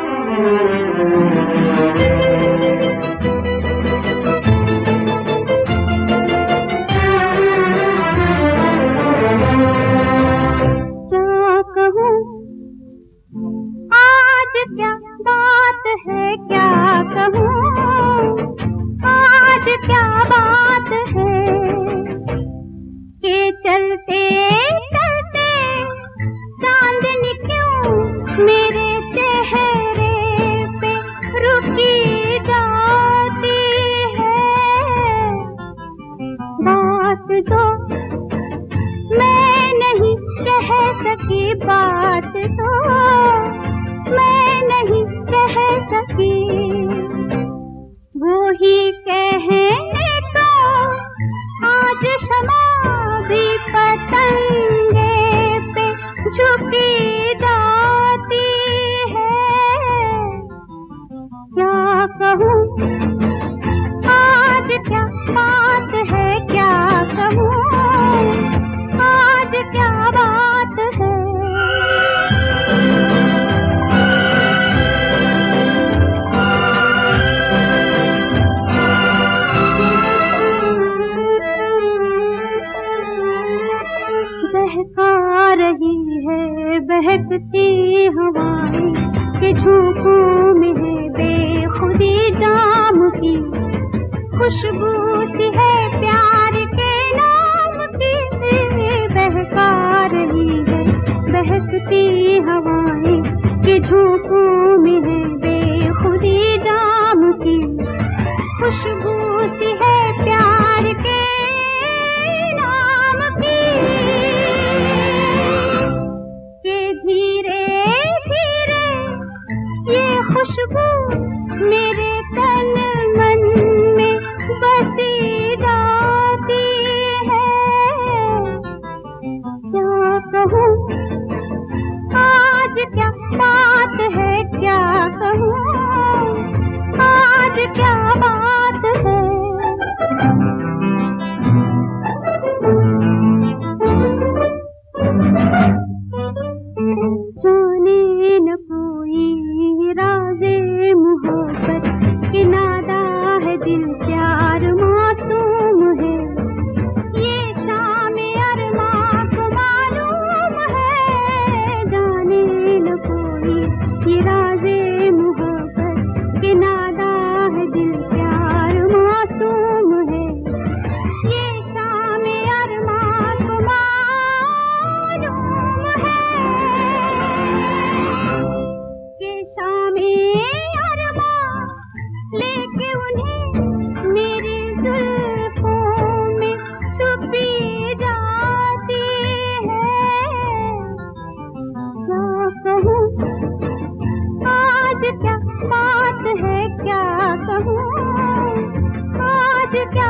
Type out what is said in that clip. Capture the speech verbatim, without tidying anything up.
क्या बात है, क्या कहूँ आज क्या बात है कि चलते चलते चांदनी क्यों मेरे चेहरे पे रुकी जाती है। बात जो मैं नहीं कह सकी, बात जो मैं नहीं कह सकी, वो ही कहने को आज शमा भी पतंगे पे झुकी जाती है। क्या कहूँ आज क्या बात है, क्या कहूँ आज क्या बात है। बहका रही है बहकती हवाएं के झोंकों में है बेखुदी जाम की खुशबू सी है प्यार के नाम की। बहका रही है बहकती हवाएं के झोंकों में है बेखुदी जाम की खुशबू सी है प्यार के खुशबू मेरे तन मन में बसी जाती है। क्या कहूँ आज क्या बात है, क्या कहूँ आज क्या बात है। जाने न कोई राज़े मोहब्बत कि नादा है दिल प्यार मासूम है। ये शाम अरमा को मालूम है। जाने न कोई ये राज़े मोहब्बत कि नादा है दिल प्यार मासूम है। ये शाम अरमा को मालूम है कि शामे अरमा लेके उन्हें मेरी जुल्फों में छुपी जाती है। क्या कहूँ आज क्या बात है, क्या कहूँ आज क्या